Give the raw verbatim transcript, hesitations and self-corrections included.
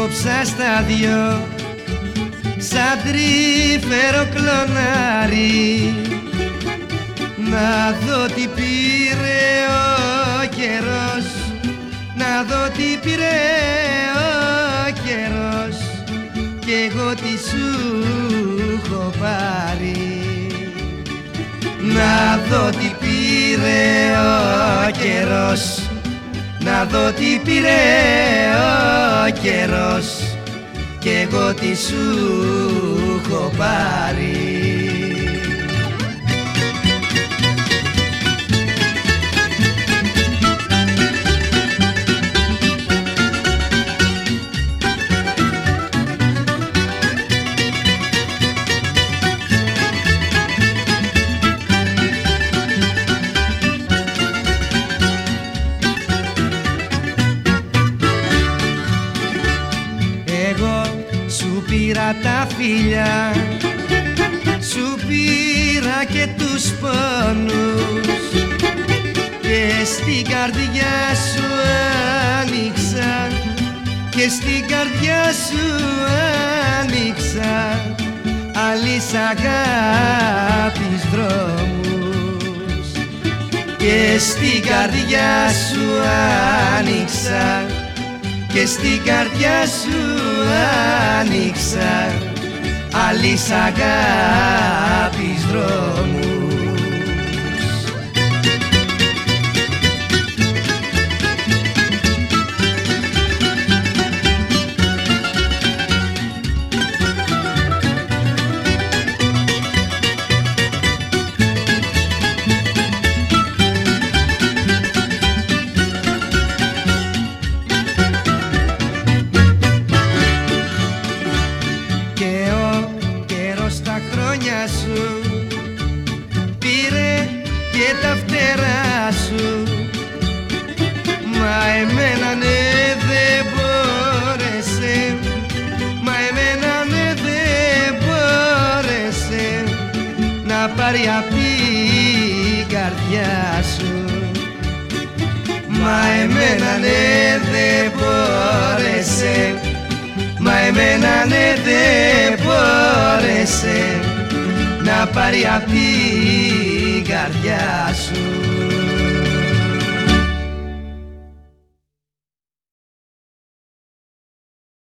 κόψα στα δυο σαν τρυφερό κλονάρι, να δω τι πήρε ο καιρός, να δω τι πήρε ο καιρός κι εγώ τι σου έχω πάρει. Να δω τι πήρε ο καιρός, να δω τι πήρε ο καιρός κι εγώ τι σου έχω πάρει. Σου πήρα τα φιλιά, σου πήρα και τους πόνους και στην καρδιά σου άνοιξα, και στην καρδιά σου άνοιξα άλλης αγάπης δρόμους, και στην καρδιά σου άνοιξα, και στην καρδιά σου άνοιξα άλλης αγάπης δρόμους. Στα χρόνια σου πήρε και τα φτερά σου, μα εμένα ναι δεν μπόρεσε, μα εμένα ναι δεν μπόρεσε να πάρει απ' την καρδιά σου, μα εμένα ναι δεν μπόρεσε, μα εμένα ναι δεν μπόρεσε να πάρει απ' την καρδιά σου.